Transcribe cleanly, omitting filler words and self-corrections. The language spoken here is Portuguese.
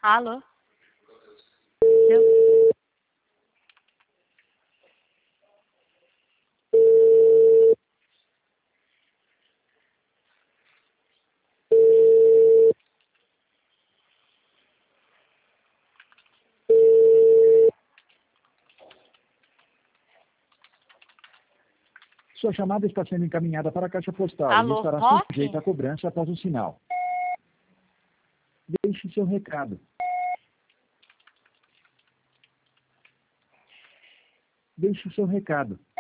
Alô? Deu? Sua chamada está sendo encaminhada para a caixa postal Alô, e estará Roque? sujeita à cobrança após o sinal. Deixe seu recado. Deixe seu recado.